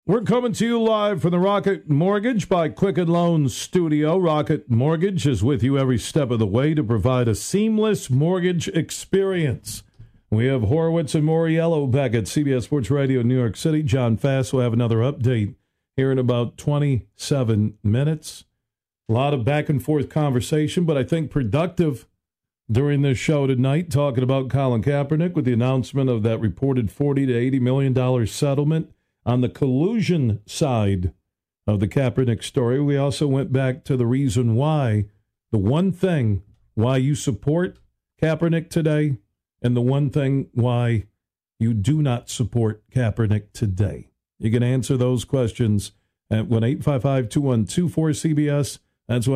We're coming to you live from the Rocket Mortgage by Quicken Loans studio. Rocket Mortgage is with you every step of the way to provide a seamless mortgage experience. We have Horowitz and Moriello back at CBS Sports Radio New York City. John Fass will have another update here in about 27 minutes. A lot of back and forth conversation, but I think productive during this show tonight, talking about Colin Kaepernick with the announcement of that reported $40 to $80 million settlement. On the collusion side of the Kaepernick story, we also went back to the reason why, the one thing why you support Kaepernick today, and the one thing why you do not support Kaepernick today. You can answer those questions at 1-855-212-4CBS. That's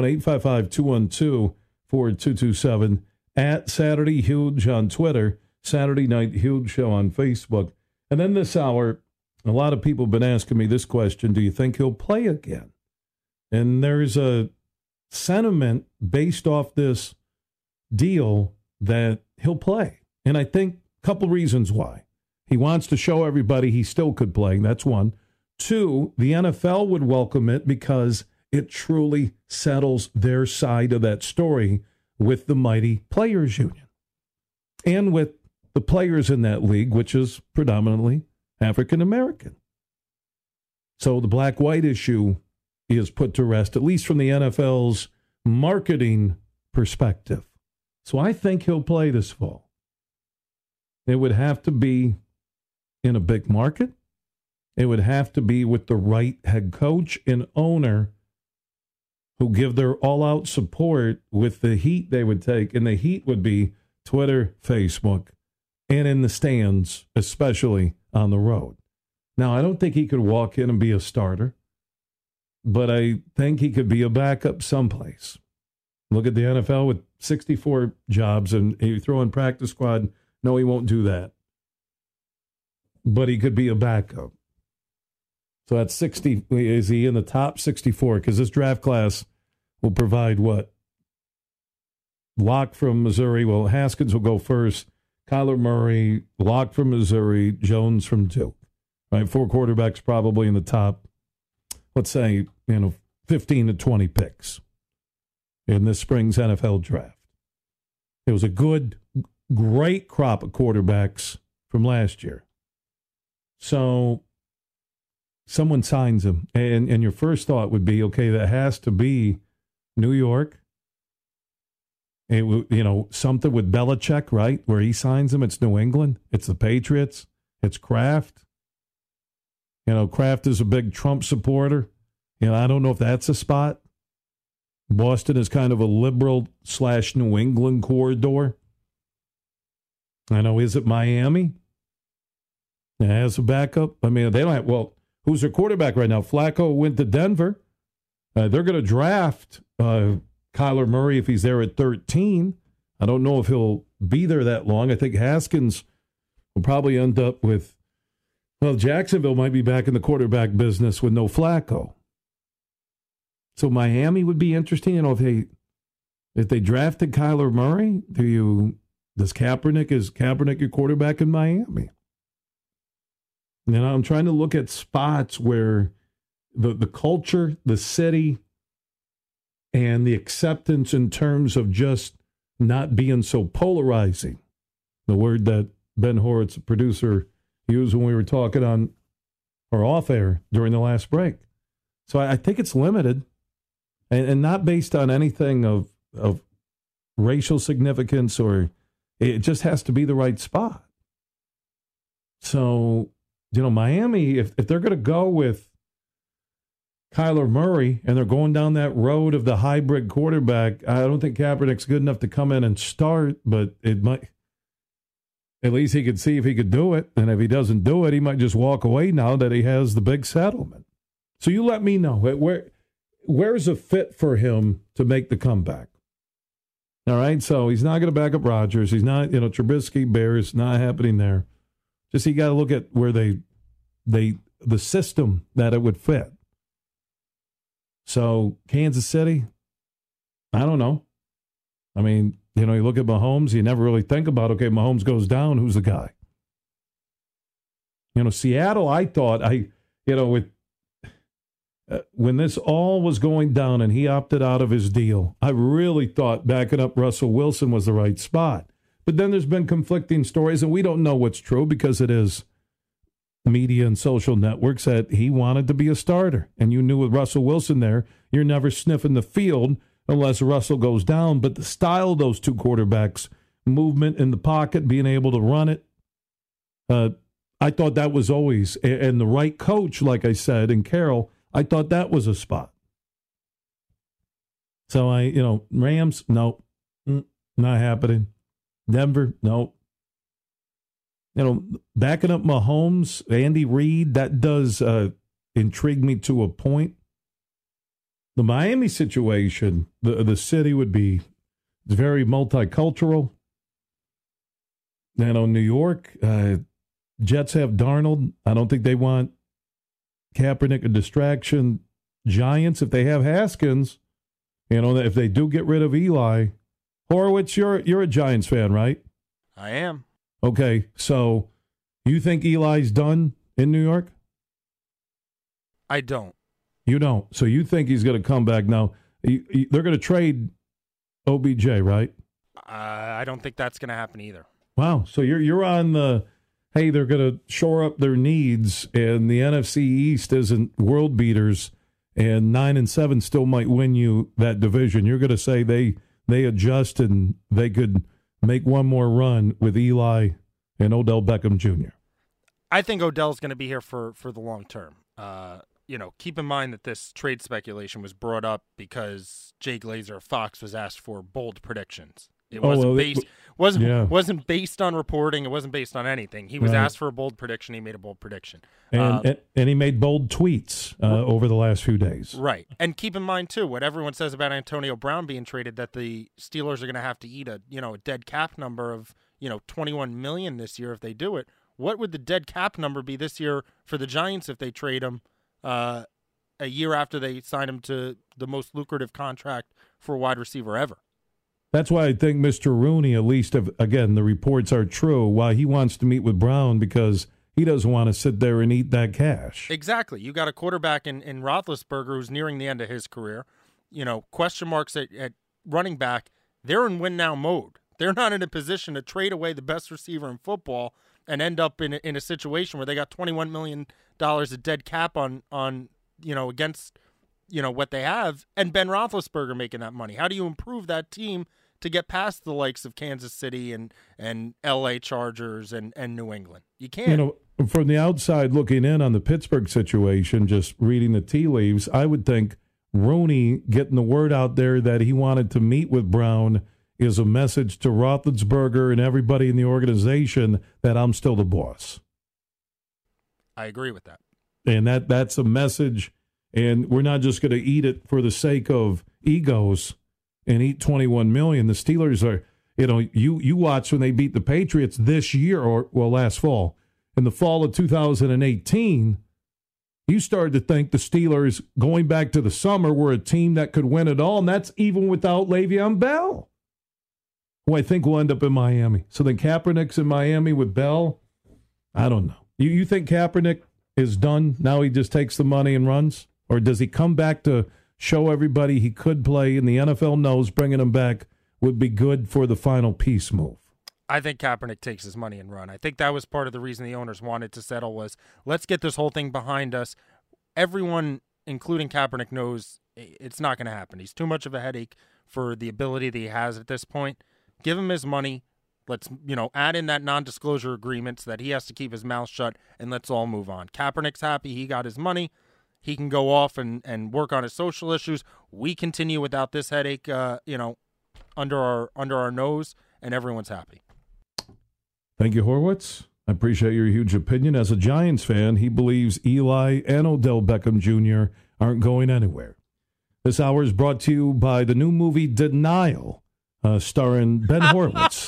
1-855-212-4227. At Saturday Huge on Twitter, Saturday Night Huge Show on Facebook. And then this hour, a lot of people have been asking me this question: do you think he'll play again? And there's a sentiment based off this deal that he'll play. And I think a couple reasons why. He wants to show everybody he still could play. That's one. Two, the NFL would welcome it because it truly settles their side of that story with the mighty players union and with the players in that league, which is predominantly African American. So the black-white issue is put to rest, at least from the NFL's marketing perspective. So I think he'll play this fall. It would have to be in a big market. It would have to be with the right head coach and owner who give their all-out support with the heat they would take. And the heat would be Twitter, Facebook, and in the stands, especially on the road. Now, I don't think he could walk in and be a starter, but I think he could be a backup someplace. Look at the NFL with 64 jobs, and you throw in practice squad. No, he won't do that. But he could be a backup. So at 60, is he in the top 64? Because this draft class will provide what? Locke from Missouri. Well, Haskins will go first. Kyler Murray, Locke from Missouri, Jones from Duke. Right, 4 quarterbacks probably in the top, let's say, 15 to 20 picks in this spring's NFL draft. It was a great crop of quarterbacks from last year. So someone signs him, and your first thought would be, okay, that has to be New York. Something with Belichick, right, where he signs him. It's New England. It's the Patriots. It's Kraft. Kraft is a big Trump supporter. I don't know if that's a spot. Boston is kind of a liberal/New England corridor. I know, is it Miami? As a backup? I mean, they don't have, who's their quarterback right now? Flacco went to Denver. They're going to draft Kyler Murray if he's there at 13. I don't know if he'll be there that long. I think Haskins will probably end up with, Jacksonville might be back in the quarterback business with no Flacco. So Miami would be interesting. If they drafted Kyler Murray, is Kaepernick your quarterback in Miami? I'm trying to look at spots where the culture, the city, and the acceptance in terms of just not being so polarizing. The word that Ben Horowitz, the producer, used when we were talking on or off air during the last break. So I think it's limited and not based on anything of racial significance, or it just has to be the right spot. So, Miami, if they're going to go with Kyler Murray and they're going down that road of the hybrid quarterback, I don't think Kaepernick's good enough to come in and start, but it might, at least he could see if he could do it. And if he doesn't do it, he might just walk away now that he has the big settlement. So you let me know. Where's a fit for him to make the comeback? All right, so he's not going to back up Rodgers. He's not, Trubisky, Bears, not happening there. Just you got to look at where the system that it would fit. So Kansas City, I don't know. I mean, you look at Mahomes, you never really think about, okay, Mahomes goes down, who's the guy? Seattle, I thought, with when this all was going down and he opted out of his deal, I really thought backing up Russell Wilson was the right spot. But then there's been conflicting stories, and we don't know what's true because it is media and social networks that he wanted to be a starter. And you knew with Russell Wilson there, you're never sniffing the field unless Russell goes down. But the style of those two quarterbacks, movement in the pocket, being able to run it, I thought that was always, and the right coach, like I said, and Carroll, I thought that was a spot. So Rams, no, not happening. Denver, no. Backing up Mahomes, Andy Reid, that does intrigue me to a point. The Miami situation, the city would be very multicultural. New York, Jets have Darnold. I don't think they want Kaepernick a distraction. Giants, if they have Haskins, if they do get rid of Eli. Horowitz, you're a Giants fan, right? I am. Okay, so you think Eli's done in New York? I don't. You don't. So you think he's going to come back now? They're going to trade OBJ, right? I don't think that's going to happen either. Wow. So you're on the, hey, they're going to shore up their needs, and the NFC East isn't world beaters, and 9-7 still might win you that division. You're going to say they adjust and they could make one more run with Eli and Odell Beckham Jr. I think Odell's going to be here for the long term. Keep in mind that this trade speculation was brought up because Jay Glazer of Fox was asked for bold predictions. It wasn't based on reporting. It wasn't based on anything. He was asked for a bold prediction. He made a bold prediction. And he made bold tweets over the last few days. Right. And keep in mind, too, what everyone says about Antonio Brown being traded, that the Steelers are going to have to eat a dead cap number of, $21 million this year if they do it. What would the dead cap number be this year for the Giants if they trade him a year after they sign him to the most lucrative contract for a wide receiver ever? That's why I think Mr. Rooney, at least, again, the reports are true, why he wants to meet with Brown, because he doesn't want to sit there and eat that cash. Exactly. You got a quarterback in Roethlisberger who's nearing the end of his career. Question marks at running back. They're in win-now mode. They're not in a position to trade away the best receiver in football and end up in a situation where they got $21 million of dead cap on against what they have, and Ben Roethlisberger making that money. How do you improve that team to get past the likes of Kansas City and L.A. Chargers and New England? You can't. From the outside looking in on the Pittsburgh situation, just reading the tea leaves, I would think Rooney getting the word out there that he wanted to meet with Brown is a message to Roethlisberger and everybody in the organization that I'm still the boss. I agree with that. And that's a message, and we're not just going to eat it for the sake of egos and eat $21 million. The Steelers are, you watch when they beat the Patriots this year, last fall. In the fall of 2018, you started to think the Steelers, going back to the summer, were a team that could win it all, and that's even without Le'Veon Bell, who I think will end up in Miami. So then Kaepernick's in Miami with Bell. I don't know. You think Kaepernick is done? Now he just takes the money and runs? Or does he come back to show everybody he could play, and the NFL knows bringing him back would be good for the final peace move? I think Kaepernick takes his money and run. I think that was part of the reason the owners wanted to settle was, let's get this whole thing behind us. Everyone, including Kaepernick, knows it's not going to happen. He's too much of a headache for the ability that he has at this point. Give him his money. Let's, add in that non-disclosure agreement so that he has to keep his mouth shut, and let's all move on. Kaepernick's happy. He got his money. He can go off and work on his social issues. We continue without this headache, under our nose, and everyone's happy. Thank you, Horowitz. I appreciate your huge opinion. As a Giants fan, he believes Eli and Odell Beckham Jr. aren't going anywhere. This hour is brought to you by the new movie Denial, starring Ben Horowitz.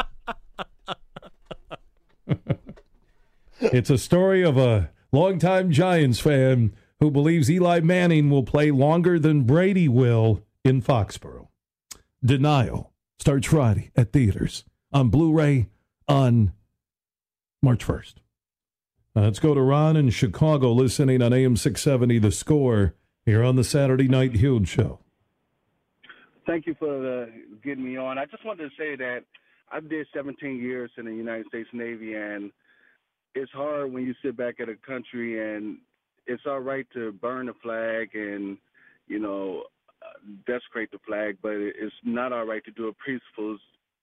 It's a story of a longtime Giants fan who believes Eli Manning will play longer than Brady will in Foxborough. Denial starts Friday at theaters on Blu-ray on March 1st. Let's go to Ron in Chicago listening on AM 670 The Score. You're on the Saturday Night Huge Show. Thank you for getting me on. I just wanted to say that I did 17 years in the United States Navy, and it's hard when you sit back at a country, and it's all right to burn the flag and, desecrate the flag, but it's not all right to do a peaceful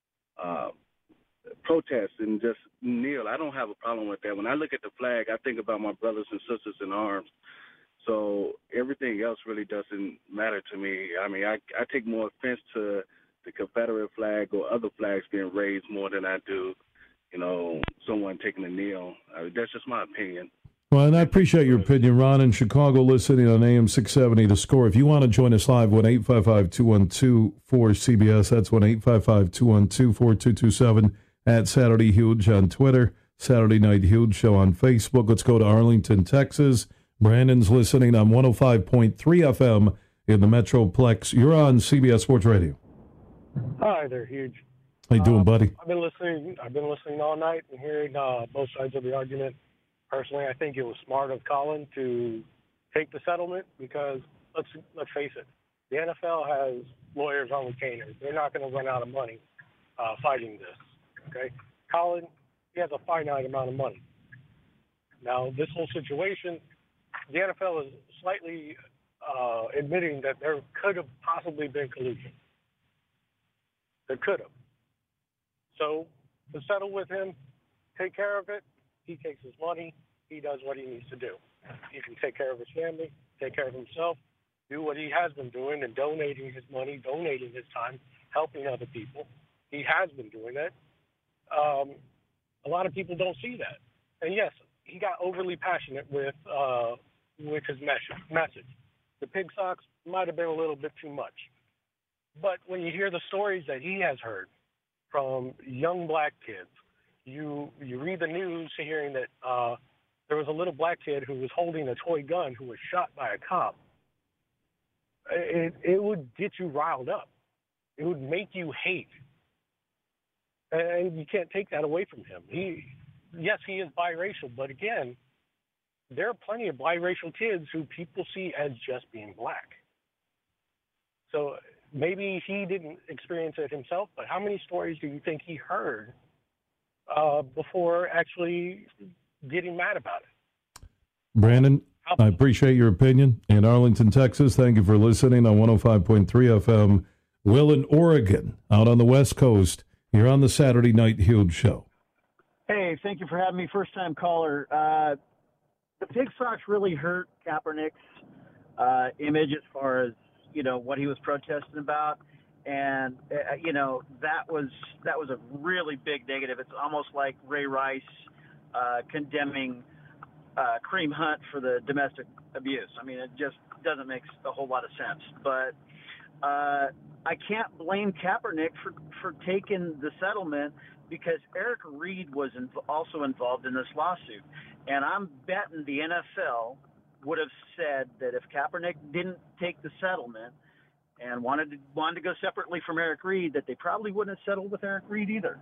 protest and just kneel. I don't have a problem with that. When I look at the flag, I think about my brothers and sisters in arms. So everything else really doesn't matter to me. I mean, I take more offense to the Confederate flag or other flags being raised more than I do, someone taking a kneel. That's just my opinion. Well, and I appreciate your opinion. Ron in Chicago listening on AM 670 The Score. If you want to join us live, 1-855-212-4CBS. That's 1-855-212-4227 at Saturday Huge on Twitter, Saturday Night Huge Show on Facebook. Let's go to Arlington, Texas. Brandon's listening on 105.3 FM in the Metroplex. You're on CBS Sports Radio. Hi there, Huge. How you doing, buddy? I've been listening all night and hearing both sides of the argument. Personally, I think it was smart of Colin to take the settlement because let's face it, the NFL has lawyers on retainers. They're not going to run out of money fighting this. Okay, Colin, he has a finite amount of money. Now, this whole situation, the NFL is slightly admitting that there could have possibly been collusion. There could have. So to settle with him, take care of it. He takes his money. He does what he needs to do. He can take care of his family, take care of himself, do what he has been doing and donating his money, donating his time, helping other people. He has been doing that. A lot of people don't see that. And yes, he got overly passionate with his message. The pig socks might have been a little bit too much. But when you hear the stories that he has heard from young black kids, you read the news hearing that there was a little black kid who was holding a toy gun who was shot by a cop. It would get you riled up. It would make you hate. And you can't take that away from him. Yes, he is biracial, but again, there are plenty of biracial kids who people see as just being black. So maybe he didn't experience it himself, but how many stories do you think he heard before actually getting mad about it? Brandon, I appreciate your opinion. In Arlington, Texas, thank you for listening on 105.3 FM. Will in Oregon, out on the West Coast. You're on the Saturday Night Huge Show. Hey, thank you for having me. First-time caller. The pig socks really hurt Kaepernick's image as far as, what he was protesting about. And, that was a really big negative. It's almost like Ray Rice condemning Kareem Hunt for the domestic abuse. I mean, it just doesn't make a whole lot of sense. But I can't blame Kaepernick for taking the settlement because Eric Reid was also involved in this lawsuit. And I'm betting the NFL would have said that if Kaepernick didn't take the settlement and wanted to go separately from Eric Reid, that they probably wouldn't have settled with Eric Reid either.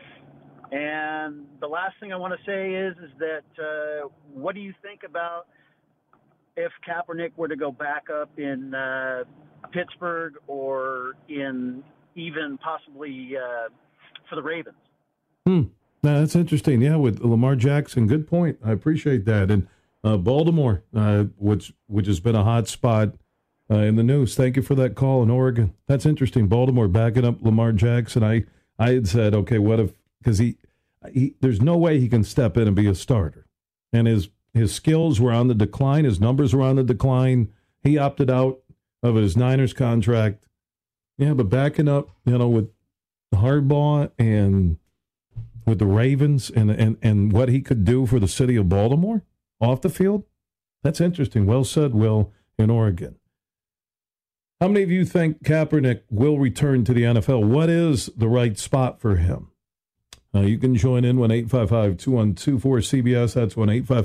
And the last thing I want to say is that what do you think about if Kaepernick were to go back up in Pittsburgh or in even possibly for the Ravens? That's interesting. Yeah, with Lamar Jackson. Good point. I appreciate that. And Baltimore, which has been a hot spot in the news. Thank you for that call in Oregon. That's interesting. Baltimore backing up Lamar Jackson. I had said, okay, what if, because he there's no way he can step in and be a starter. And his skills were on the decline. His numbers were on the decline. He opted out of his Niners contract. Yeah, but backing up, with Harbaugh and with the Ravens and what he could do for the city of Baltimore off the field, that's interesting. Well said, Will, in Oregon. How many of you think Kaepernick will return to the NFL? What is the right spot for him? You can join in 1-855-212-4CBS. That's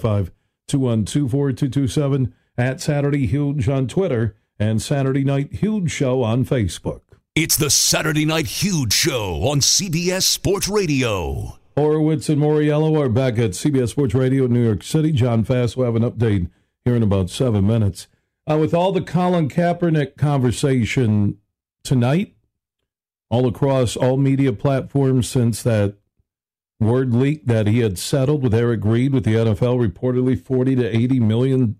1-855-212-4227 at Saturday Huge on Twitter and Saturday Night Huge Show on Facebook. It's the Saturday Night Huge Show on CBS Sports Radio. Horowitz and Moriello are back at CBS Sports Radio in New York City. John Fass will have an update here in about 7 minutes. With all the Colin Kaepernick conversation tonight, all across all media platforms since that word leaked that he had settled with Eric Reed with the NFL, reportedly $40 to $80 million.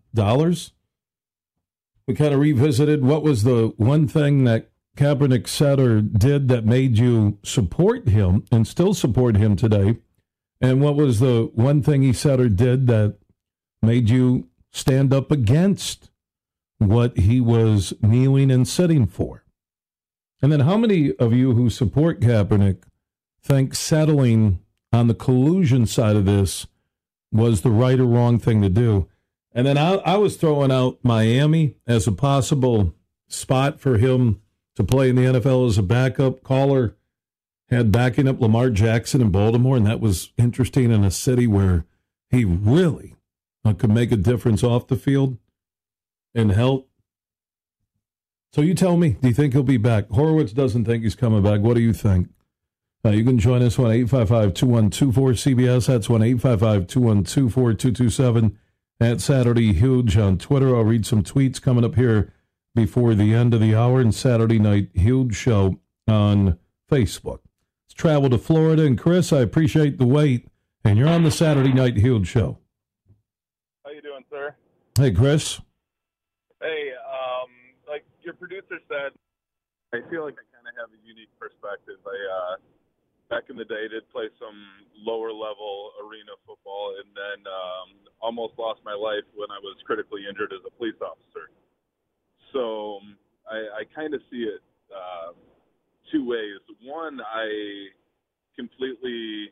We kind of revisited what was the one thing that Kaepernick said or did that made you support him and still support him today, and what was the one thing he said or did that made you stand up against what he was kneeling and sitting for. And then how many of you who support Kaepernick think settling on the collusion side of this was the right or wrong thing to do? And then I was throwing out Miami as a possible spot for him to play in the NFL as a backup. Caller had backing up Lamar Jackson in Baltimore, and that was interesting in a city where he really could make a difference off the field and help. So you tell me, do you think he'll be back? Horowitz doesn't think he's coming back. What do you think? You can join us 1-855-2124-CBS. That's 1-855-2124-227 at Saturday Huge on Twitter. I'll read some tweets coming up here before the end of the hour, and Saturday Night Huge Show on Facebook. Let's travel to Florida. And Chris, I appreciate the wait, and you're on the Saturday Night Huge Show. How you doing, sir? Hey, Chris. Hey, like your producer said, I feel like I kind of have a unique perspective. I back in the day did play some lower level arena football, and then almost lost my life when I was critically injured as a police officer. So I kind of see it two ways. One, I completely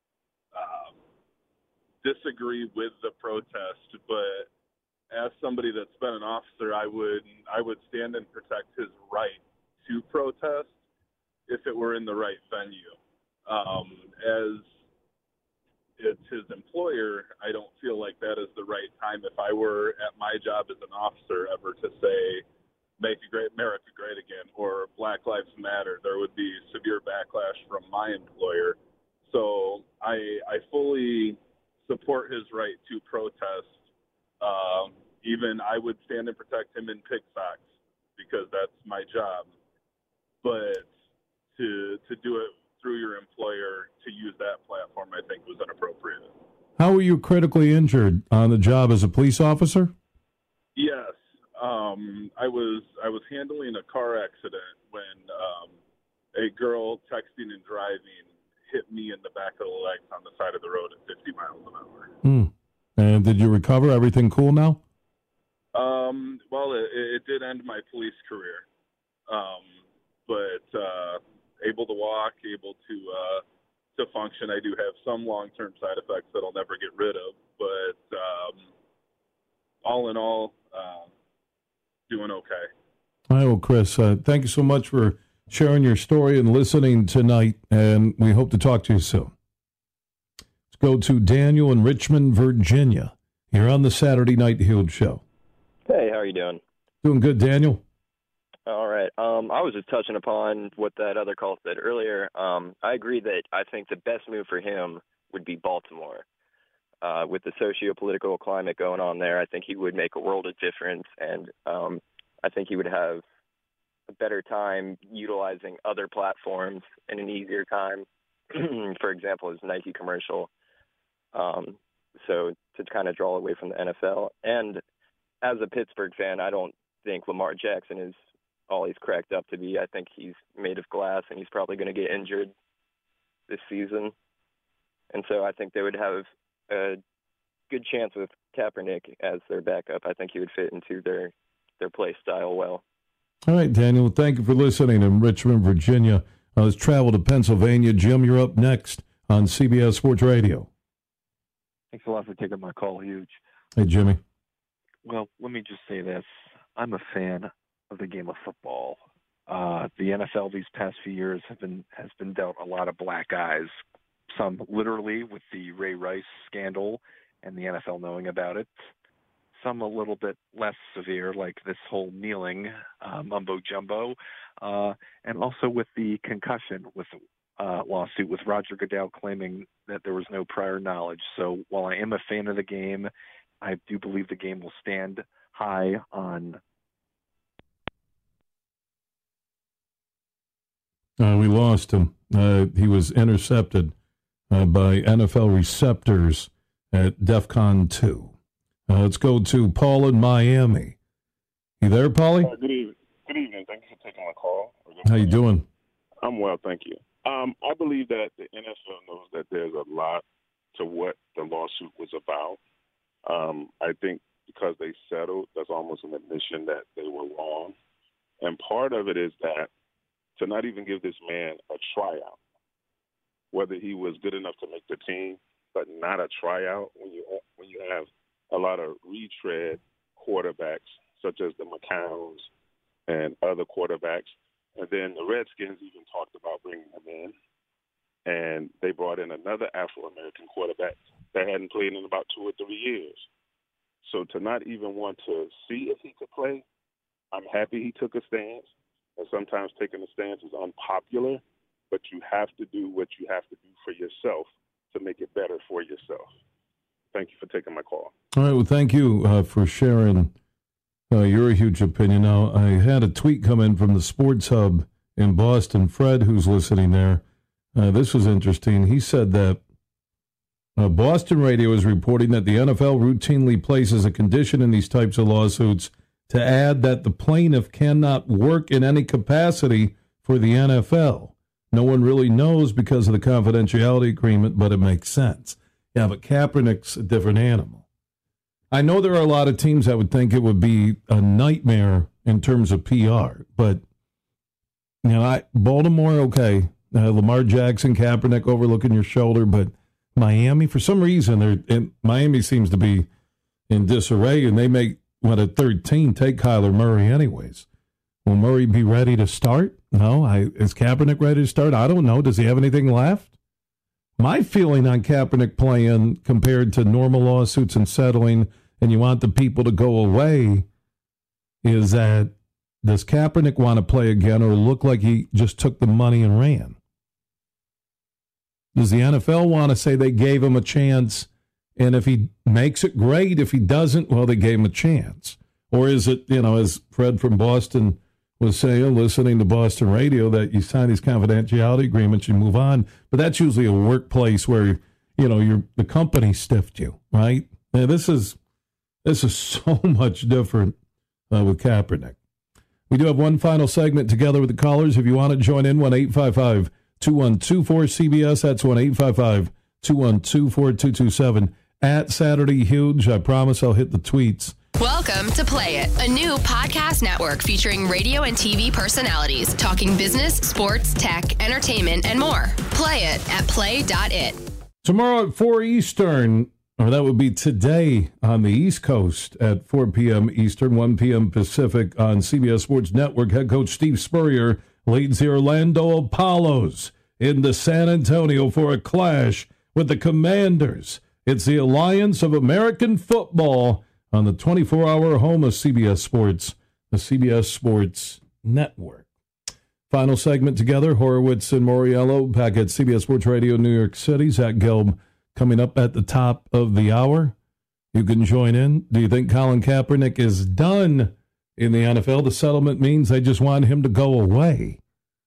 disagree with the protest, but as somebody that's been an officer, I would stand and protect his right to protest if it were in the right venue. As it's his employer, I don't feel like that is the right time. If I were at my job as an officer ever to say, make America great again, or Black Lives Matter, there would be severe backlash from my employer. So I fully support his right to protest. Even I would stand and protect him in pig socks because that's my job. But to do it through your employer, to use that platform, I think was inappropriate. How were you critically injured on the job as a police officer? Yes. I was handling a car accident when a girl texting and driving hit me in the back of the legs on the side of the road at 50 miles an hour. And did you recover? Everything cool now? Well, it did end my police career, but able to walk, able to function. I do have some long-term side effects that I'll never get rid of, but all in all, doing okay. All right, well, Chris, thank you so much for sharing your story and listening tonight, and we hope to talk to you soon. Let's go to Daniel in Richmond, Virginia. You're on the Saturday Night Huge Show. Hey, how are you doing? Doing good, Daniel. All right. I was just touching upon what that other call said earlier. I agree that I think the best move for him would be Baltimore. With the socio-political climate going on there, I think he would make a world of difference, and I think he would have a better time utilizing other platforms in an easier time. For example, his Nike commercial. So to kind of draw away from the NFL. And as a Pittsburgh fan, I don't think Lamar Jackson is all he's cracked up to be. I think he's made of glass, and he's probably going to get injured this season. And so I think they would have a good chance with Kaepernick as their backup. I think he would fit into their play style well. All right, Daniel, thank you for listening in Richmond, Virginia. Let's travel to Pennsylvania. Jim, you're up next on CBS Sports Radio. Thanks a lot for taking my call, Huge. Hey, Jimmy. Well, let me just say this. I'm a fan of the game of football. The NFL these past few years has been dealt a lot of black eyes, some literally with the Ray Rice scandal and the NFL knowing about it, some a little bit less severe, like this whole kneeling mumbo-jumbo, and also with the concussion with lawsuit with Roger Goodell claiming that there was no prior knowledge. So while I am a fan of the game, I do believe the game will stand high on We lost him. He was intercepted by NFL receptors at DEFCON 2. Let's go to Paul in Miami. You there, Paulie? Good evening. Good evening. Thank you for taking my call. How you doing? I'm well, thank you. I believe that the NFL knows that there's a lot to what the lawsuit was about. I think because they settled, that's almost an admission that they were wrong. And part of it is that to not even give this man a tryout, whether he was good enough to make the team, but not a tryout when you have a lot of retread quarterbacks such as the McCowns and other quarterbacks. And then the Redskins even talked about bringing him in. And they brought in another Afro-American quarterback that hadn't played in about 2 or 3 years. So to not even want to see if he could play, I'm happy he took a stance. And sometimes taking a stance is unpopular, but you have to do what you have to do for yourself to make it better for yourself. Thank you for taking my call. All right, well, thank you for sharing your huge opinion. Now, I had a tweet come in from the Sports Hub in Boston. Fred, who's listening there, this was interesting. He said that Boston radio is reporting that the NFL routinely places a condition in these types of lawsuits to add that the plaintiff cannot work in any capacity for the NFL. No one really knows because of the confidentiality agreement, but it makes sense. Yeah, but Kaepernick's a different animal. I know there are a lot of teams that would think it would be a nightmare in terms of PR, but you know, Baltimore, okay, Lamar Jackson, Kaepernick overlooking your shoulder, but Miami, for some reason, Miami seems to be in disarray, and they make, at 13, take Kyler Murray anyways. Will Murray be ready to start? No. Is Kaepernick ready to start? I don't know. Does he have anything left? My feeling on Kaepernick playing compared to normal lawsuits and settling, and you want the people to go away, is that does Kaepernick want to play again or look like he just took the money and ran? Does the NFL want to say they gave him a chance, and if he makes it, great. If he doesn't, well, they gave him a chance. Or is it, as Fred from Boston was saying, listening to Boston radio, that you sign these confidentiality agreements, you move on. But that's usually a workplace where, the company stiffed you, right? Now, this is so much different with Kaepernick. We do have one final segment together with the callers. If you want to join in, 1-855-212-4CBS. That's 1-855-212-4227. At Saturday Huge. I promise I'll hit the tweets. Welcome to Play It, a new podcast network featuring radio and TV personalities talking business, sports, tech, entertainment, and more. Play it at play.it. Tomorrow at 4 Eastern, or that would be today on the East Coast at 4 p.m. Eastern, 1 p.m. Pacific on CBS Sports Network. Head coach Steve Spurrier leads the Orlando Apollos into San Antonio for a clash with the Commanders. It's the Alliance of American Football on the 24-hour home of CBS Sports, the CBS Sports Network. Final segment together, Horowitz and Moriello back at CBS Sports Radio, New York City. Zach Gelb coming up at the top of the hour. You can join in. Do you think Colin Kaepernick is done in the NFL? The settlement means they just want him to go away.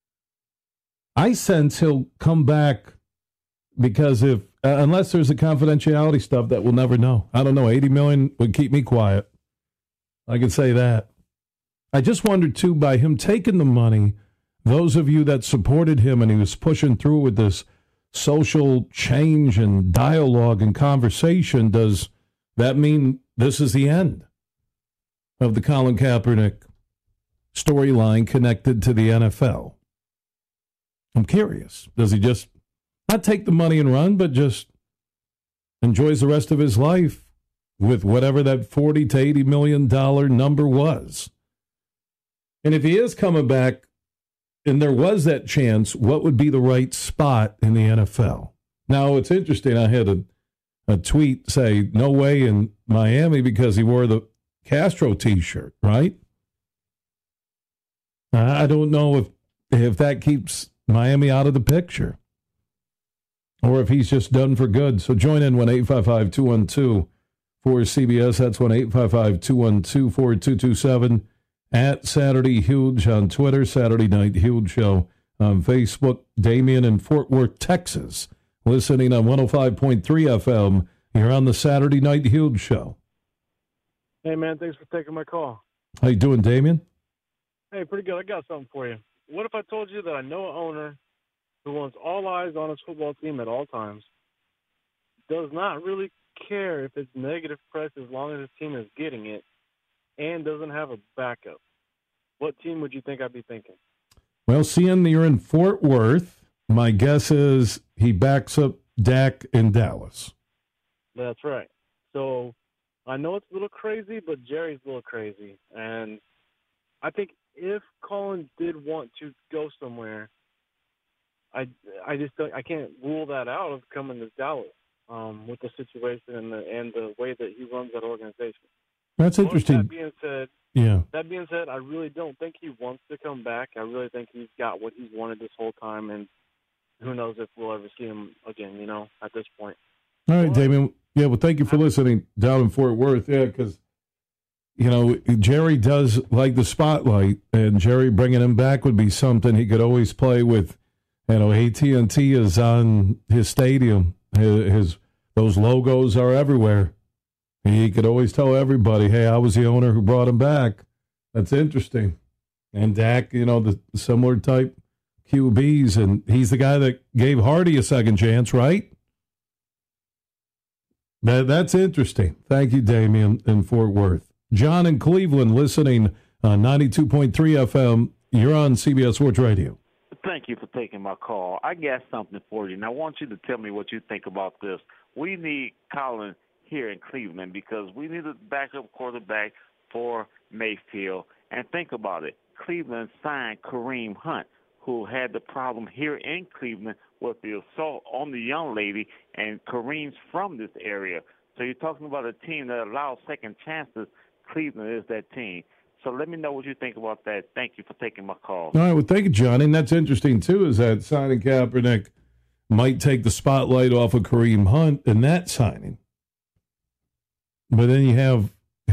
I sense he'll come back because unless there's a confidentiality stuff that we'll never know. I don't know. $80 million would keep me quiet. I can say that. I just wondered, too, by him taking the money, those of you that supported him and he was pushing through with this social change and dialogue and conversation, does that mean this is the end of the Colin Kaepernick storyline connected to the NFL? I'm curious. Does he just not take the money and run, but just enjoys the rest of his life with whatever that $40 to $80 million number was? And if he is coming back and there was that chance, what would be the right spot in the NFL? Now, it's interesting. I had a tweet say, no way in Miami because he wore the Castro T-shirt, right? I don't know if that keeps Miami out of the picture or if he's just done for good. So join in 1-855-212-4CBS. That's 1-855-212-4227. At Saturday Huge on Twitter, Saturday Night Huge Show on Facebook. Damien in Fort Worth, Texas, listening on 105.3 FM. You're on the Saturday Night Huge Show. Hey, man, thanks for taking my call. How you doing, Damien? Hey, pretty good. I got something for you. What if I told you that I know an owner who wants all eyes on his football team at all times, does not really care if it's negative press as long as his team is getting it, and doesn't have a backup? What team would you think I'd be thinking? Well, seeing you're in Fort Worth, my guess is he backs up Dak in Dallas. That's right. So I know it's a little crazy, but Jerry's a little crazy. And I think if Colin did want to go somewhere, I can't rule that out of coming to Dallas with the situation and the way that he runs that organization. That's interesting. That being said, I really don't think he wants to come back. I really think he's got what he's wanted this whole time, and who knows if we'll ever see him again, at this point. All right, Damien. Yeah, well, thank you for listening down in Fort Worth. Yeah, because, Jerry does like the spotlight, and Jerry bringing him back would be something he could always play with. AT&T is on his stadium. Those logos are everywhere. He could always tell everybody, hey, I was the owner who brought him back. That's interesting. And Dak, the similar type QBs, and he's the guy that gave Hardy a second chance, right? That's interesting. Thank you, Damien, in Fort Worth. John in Cleveland, listening on 92.3 FM. You're on CBS Sports Radio. Thank you for taking my call. I got something for you, and I want you to tell me what you think about this. We need Colin here in Cleveland because we need a backup quarterback for Mayfield. And think about it. Cleveland signed Kareem Hunt, who had the problem here in Cleveland with the assault on the young lady, and Kareem's from this area. So you're talking about a team that allows second chances. Cleveland is that team. So let me know what you think about that. Thank you for taking my call. All right, well, thank you, John. And that's interesting, too, is that signing Kaepernick might take the spotlight off of Kareem Hunt in that signing. But then you have,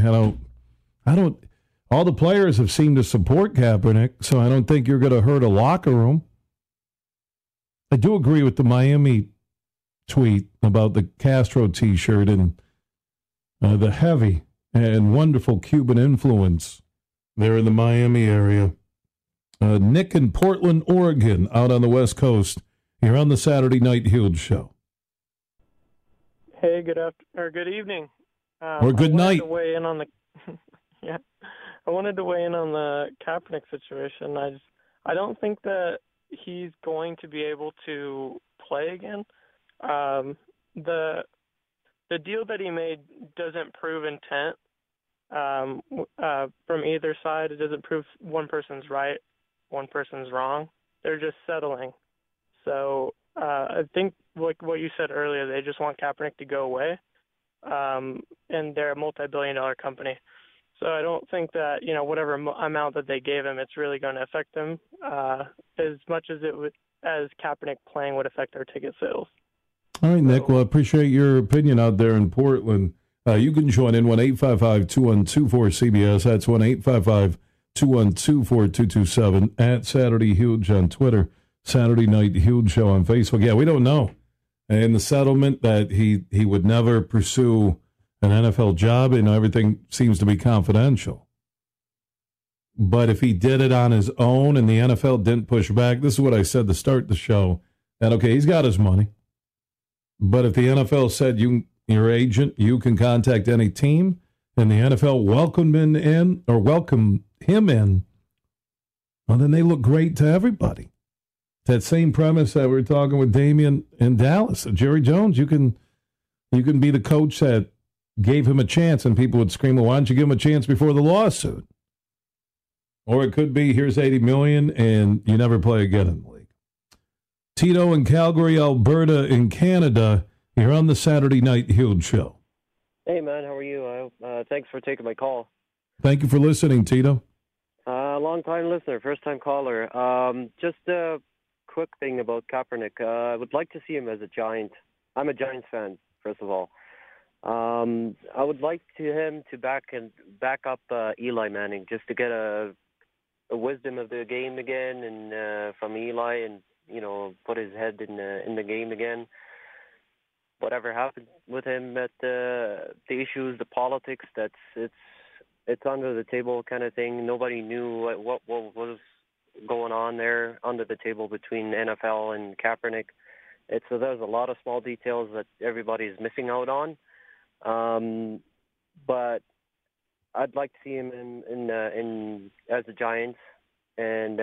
all the players have seemed to support Kaepernick, so I don't think you're going to hurt a locker room. I do agree with the Miami tweet about the Castro T-shirt and the heavy and wonderful Cuban influence there in the Miami area. Nick in Portland, Oregon, out on the West Coast. You're on the Saturday Night Huge Show. Hey, good evening. Or good night. I wanted to weigh in on the Kaepernick situation. I don't think that he's going to be able to play again. The deal that he made doesn't prove intent from either side. It doesn't prove one person's right, one person's wrong. They're just settling. So I think like what you said earlier, they just want Kaepernick to go away, and they're a multi-billion-dollar company. So I don't think that, whatever amount that they gave him, it's really going to affect them as much as as Kaepernick playing would affect their ticket sales. All right, Nick. Well, I appreciate your opinion out there in Portland. You can join in 1-855-212-4CBS. That's 1-855-212-4227 at Saturday Huge on Twitter. Saturday Night Huge Show on Facebook. Yeah, we don't know. And the settlement that he would never pursue an NFL job, and everything seems to be confidential. But if he did it on his own and the NFL didn't push back, this is what I said to start the show, that, okay, he's got his money. But if the NFL said, your agent, you can contact any team, and the NFL welcomed him in, well, then they look great to everybody. That same premise that we were talking with Damien in Dallas. Jerry Jones, you can be the coach that gave him a chance, and people would scream, well, why don't you give him a chance before the lawsuit? Or it could be, here's $80 million, and you never play again in the league. Tito in Calgary, Alberta in Canada, you're on the Saturday Night Huge Show. Hey, man, how are you? Thanks for taking my call. Thank you for listening, Tito. Long-time listener, first-time caller. Just a quick thing about Kaepernick. I would like to see him as a Giant. I'm a Giants fan, first of all. I would like him to back up Eli Manning just to get a wisdom of the game again, and from Eli, and put his head in the game again. Whatever happened with him at the issues, the politics, it's under the table kind of thing. Nobody knew what was going on there under the table between NFL and Kaepernick. So there's a lot of small details that everybody's missing out on. But I'd like to see him in as the Giants, and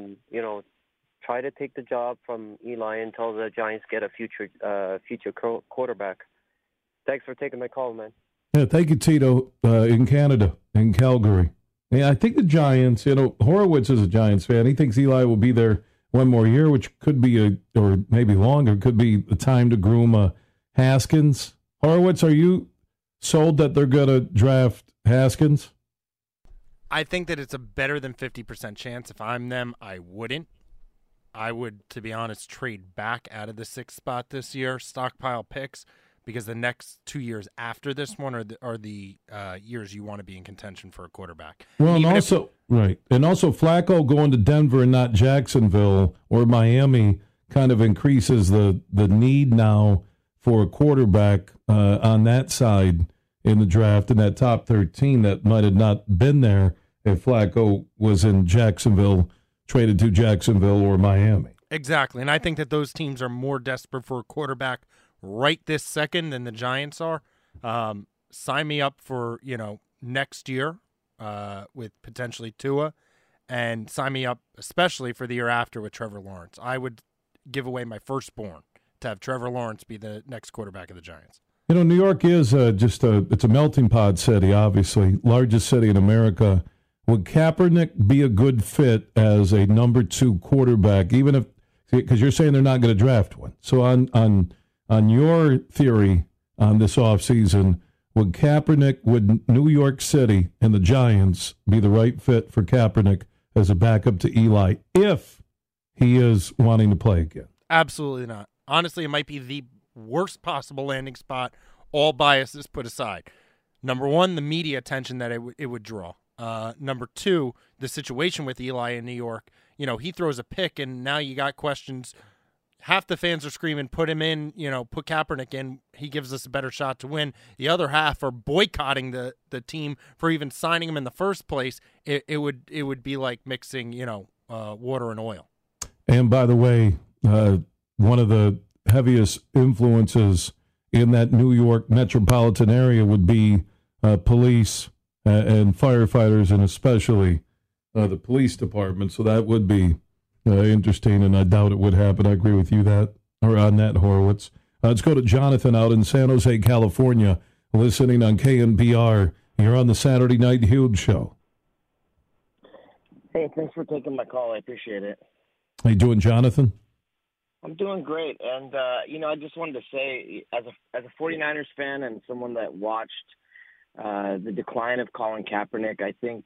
try to take the job from Eli until the Giants get a future quarterback. Thanks for taking my call, man. Yeah, thank you, Tito, in Canada, in Calgary. Yeah, I think the Giants, Horowitz is a Giants fan. He thinks Eli will be there one more year, which could be or maybe longer, could be the time to groom Haskins. Horowitz, are you sold that they're going to draft Haskins? I think that it's a better than 50% chance. If I'm them, I wouldn't. I would, to be honest, trade back out of the 6th spot this year, stockpile picks, because the next 2 years after this one are the years you want to be in contention for a quarterback. Well, and also Flacco going to Denver and not Jacksonville or Miami kind of increases the need now for a quarterback on that side in the draft, in that top 13 that might have not been there if Flacco was in Jacksonville, traded to Jacksonville or Miami. Exactly, and I think that those teams are more desperate for a quarterback right this second than the Giants are. Sign me up for, next year with potentially Tua, and sign me up especially for the year after with Trevor Lawrence. I would give away my firstborn to have Trevor Lawrence be the next quarterback of the Giants. New York is it's a melting pot city, obviously, largest city in America. Would Kaepernick be a good fit as a number 2 quarterback, even if, because you're saying they're not going to draft one? So on your theory on this offseason, would New York City and the Giants be the right fit for Kaepernick as a backup to Eli if he is wanting to play again? Absolutely not. Honestly, it might be the worst possible landing spot, all biases put aside. Number one, the media attention that it would draw. Number two, the situation with Eli in New York. He throws a pick, and now you got questions. Half the fans are screaming, put him in, put Kaepernick in. He gives us a better shot to win. The other half are boycotting the team for even signing him in the first place. It would be like mixing, water and oil. And by the way, one of the heaviest influences in that New York metropolitan area would be police and firefighters, and especially the police department. So that would be interesting, and I doubt it would happen. I agree with you on that, Horowitz. Let's go to Jonathan out in San Jose, California, listening on KNBR. You're on the Saturday Night Huge Show. Hey, thanks for taking my call. I appreciate it. How you doing, Jonathan? I'm doing great, and I just wanted to say, as a 49ers fan and someone that watched the decline of Colin Kaepernick, I think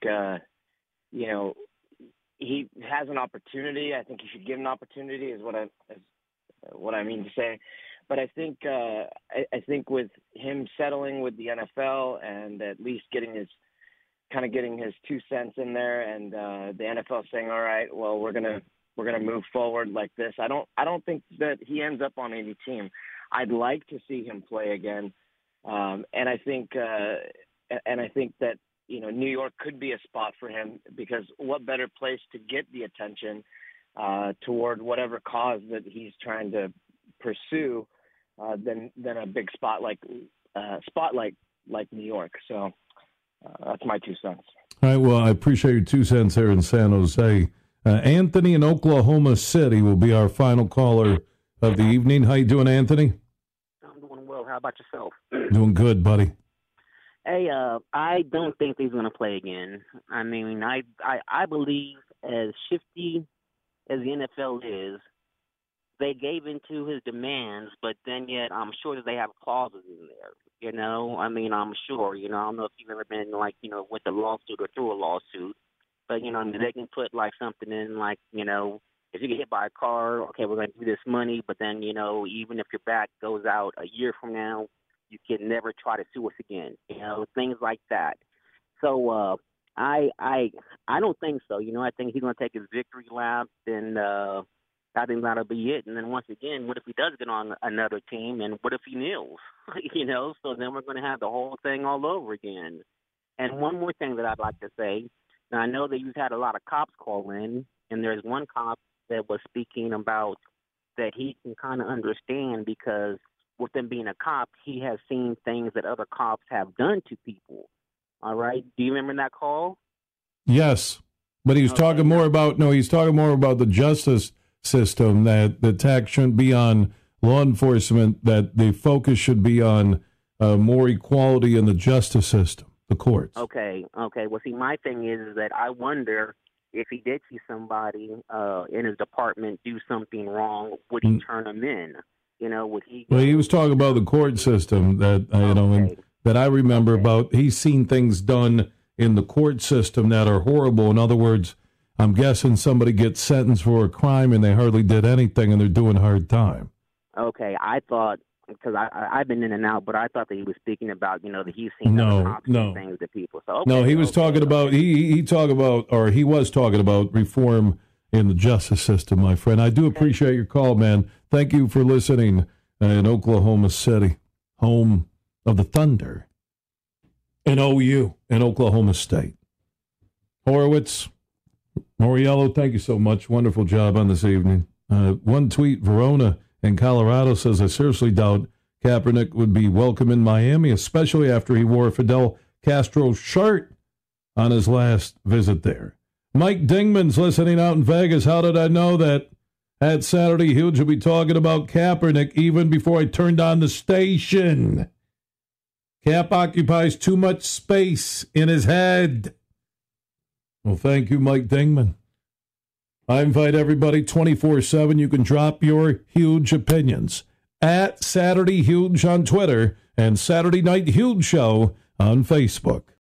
he has an opportunity. I think he should give an opportunity, is what I mean to say. But I think with him settling with the NFL and at least getting his 2 cents in there, and the NFL saying, all right, well, we're gonna move forward like this. I don't think that he ends up on any team. I'd like to see him play again, and I think that New York could be a spot for him, because what better place to get the attention toward whatever cause that he's trying to pursue than a big spotlight like New York. So that's my 2 cents. All right. Well, I appreciate your 2 cents there in San Jose. Anthony in Oklahoma City will be our final caller of the evening. How you doing, Anthony? I'm doing well. How about yourself? Doing good, buddy. Hey, I don't think he's going to play again. I mean, I believe, as shifty as the NFL is, they gave into his demands, but then yet I'm sure that they have clauses in there. I mean, I'm sure. I don't know if you've ever been with a lawsuit or through a lawsuit. But, they can put, something in, if you get hit by a car, okay, we're going to do this money. But then, even if your back goes out a year from now, you can never try to sue us again. Things like that. So I don't think so. I think he's going to take his victory lap, and I think that'll be it. And then once again, what if he does get on another team, and what if he kneels? So then we're going to have the whole thing all over again. And one more thing that I'd like to say. Now, I know that you've had a lot of cops call in, and there's one cop that was speaking about that he can kind of understand because with him being a cop, he has seen things that other cops have done to people. All right? Do you remember that call? Yes, but he was talking more about the justice system, that the tax shouldn't be on law enforcement, that the focus should be on more equality in the justice system, the courts. Okay. Well, see, my thing is that I wonder if he did see somebody in his department do something wrong, would he turn them in? Would he? Well, he was talking about the court system that and that I remember about. He's seen things done in the court system that are horrible. In other words, I'm guessing somebody gets sentenced for a crime and they hardly did anything and they're doing hard time. Okay, I thought, because I've been in and out, but I thought that he was speaking about, that he's seen other cops and things to people. So, no, he was talking about, he was talking about reform in the justice system, my friend. I do appreciate your call, man. Thank you for listening in Oklahoma City, home of the Thunder, and OU in Oklahoma State. Horowitz, Moriello, thank you so much. Wonderful job on this evening. One tweet, Verona in Colorado says, I seriously doubt Kaepernick would be welcome in Miami, especially after he wore Fidel Castro's shirt on his last visit there. Mike Dingman's listening out in Vegas. How did I know that at Saturday Huge will be talking about Kaepernick even before I turned on the station? Cap occupies too much space in his head. Well, thank you, Mike Dingman. I invite everybody 24/7. You can drop your huge opinions at Saturday Huge on Twitter and Saturday Night Huge Show on Facebook.